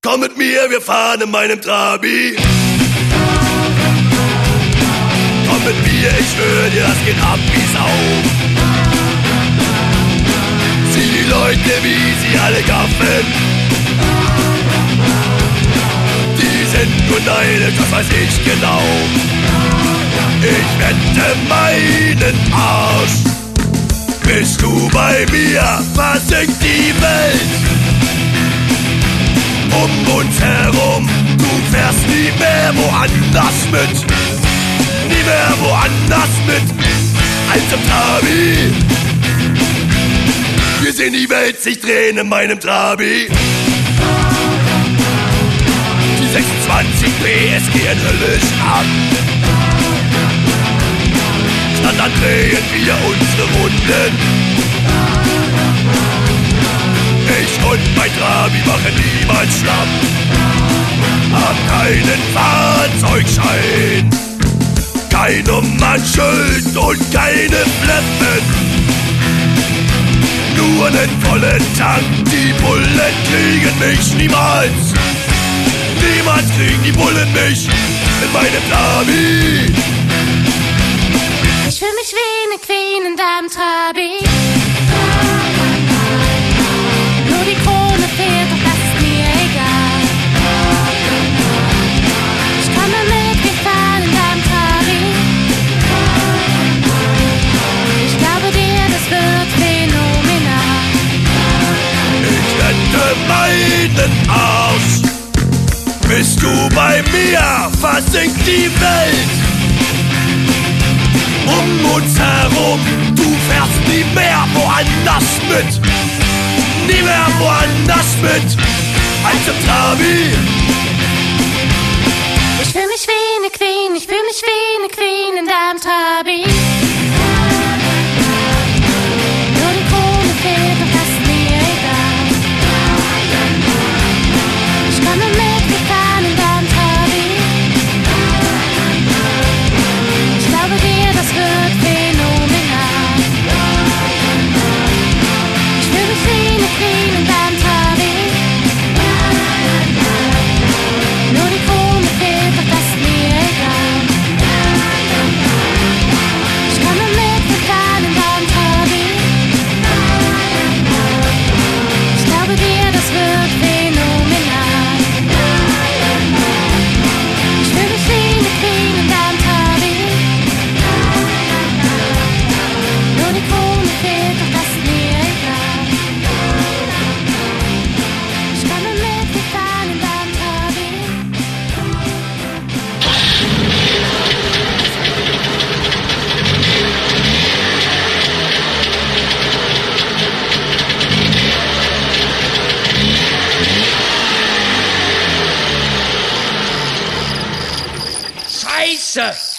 Komm mit mir, wir fahren in meinem Trabi. Komm mit mir, ich schwör dir, das geht ab wie Sau. Sieh die Leute, wie sie alle gaffen. Die sind nur neidisch, das weiß ich genau. Ich wette meinen Arsch. Bist du bei mir, versinkt die Welt. Um uns herum, du fährst nie mehr woanders mit. Nie mehr woanders mit, als im Trabi. Wir sehen die Welt sich drehen in meinem Trabi. Die 26 PS gehen höllisch ab. Statt dann drehen wir unsere Runden. Ich und mein Trabi machen niemals schlapp. Hab keinen Fahrzeugschein, kein Nummernschild und keine Fleppen. Nur einen vollen Tank, die Bullen kriegen mich niemals. Niemals kriegen die Bullen mich in meinem Trabi. Ich fühl mich wie eine Queen in deinem Trabi. Nur die Krone fehlt, doch das ist mir egal. Ich komme mit, wir fahren in deinem Trabi. Ich glaube dir, das wird phänomenal. Ich wette meinen Arsch. Bist du bei mir, versinkt die Welt. Um uns herum, du fährst nie mehr woanders mit. Nie mehr woanders mit, als im Trabi. Ich fühl mich wie eine Queen, ich fühl mich wie eine Queen in deinem Trabi. Nur die Krone fehlt, doch das ist mir egal. Ich komme mit, wir fahren in deinem Trabi. Ich glaube dir, das wird phänomenal. Ich fühl mich wie eine Queen in deinem Trabi. Nur die Krone fehlt, doch das ist mir egal. Ich komme mit, wir fahren in deinem Trabi. Ich glaube dir, das wird phänomenal. Ich fühl mich wie eine Queen in deinem Trabi. Nur die Krone fehlt, doch das ist mir egal. Ich komme mit, wir fahren in deinem Trabi. Scheiße!